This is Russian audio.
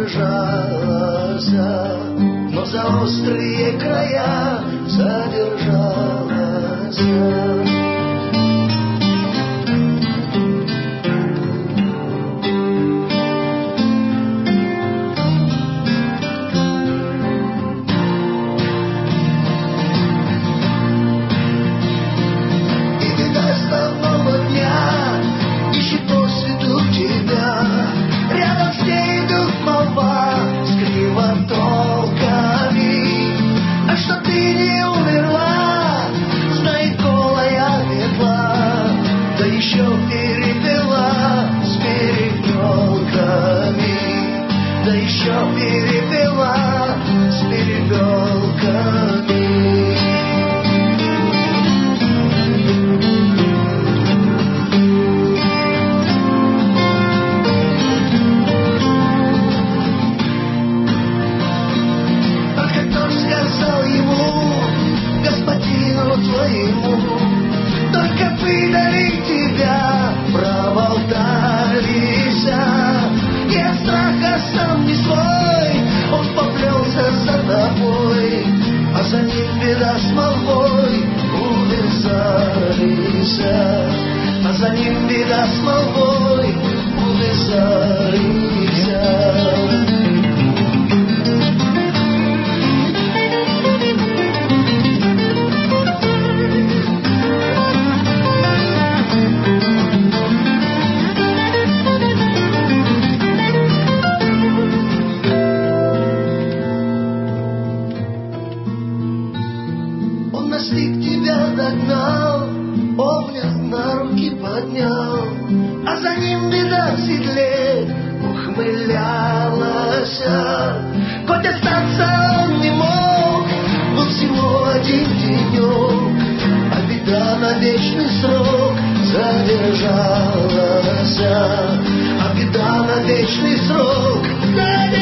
задержалась, но за острые края задержалась. Да еще перепела с перепелками. Только кто сказал ему, господину твоему, только выдали тебя, проболтались, и от страха сам не свой, он поплелся за тобой, а за ним беда с молвой увязались, а за ним беда с молвой увязались. Настиг тебя догнал, обнял, на руки поднял, а за ним беда в седле ухмылялась. Хоть остаться он не мог, был всего один денек, а беда на вечный срок задержалась, а беда на вечный срок задержалась.